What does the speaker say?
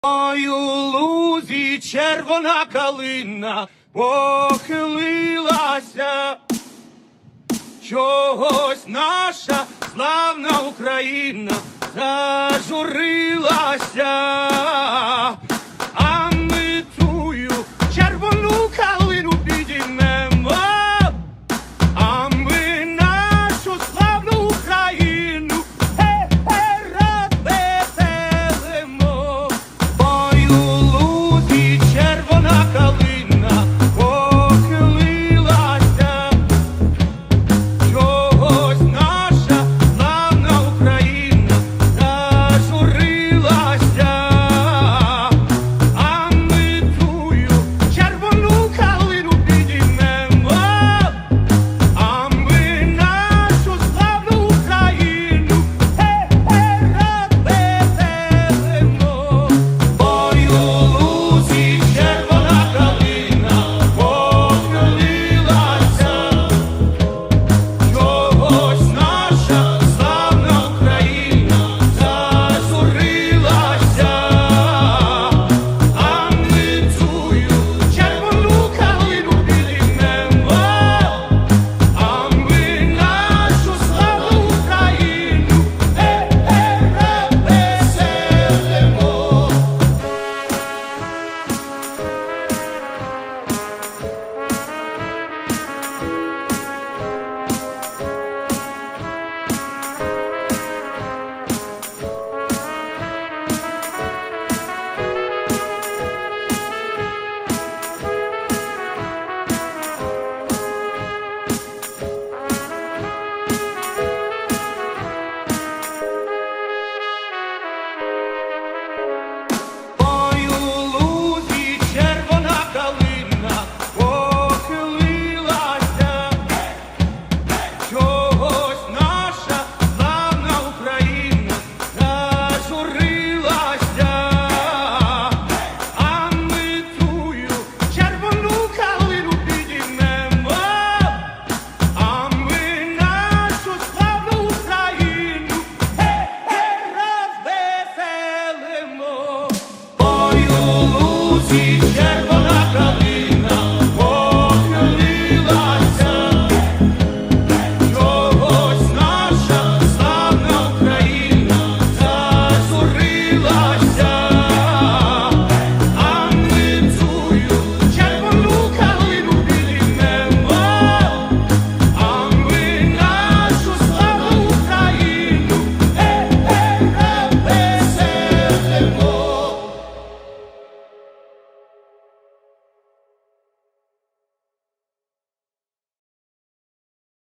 Ой, у лузі червона калина похилилася, чогось наша славна Україна зажурилася, а ми тую червону калину підіймемо, а ми нашу славну Україну розвеселимо. Ой, у лузі червона калина похилилася, чогось наша славна Україна зажурилася, а ми тую червону калину підіймемо, а ми нашу славну Україну розвеселимо. Ой, у лузі червона калина похилилася, чогось наша славна Україна зажурилася, а ми тую червону калину підіймемо, а ми нашу славну Україну розвеселимо. Ой, у лузі червона калина похилилася, чогось наша славна Україна зажурилася, а ми тую червону калину підіймемо, а ми нашу славну Україну розвеселимо. Ой, у лузі червона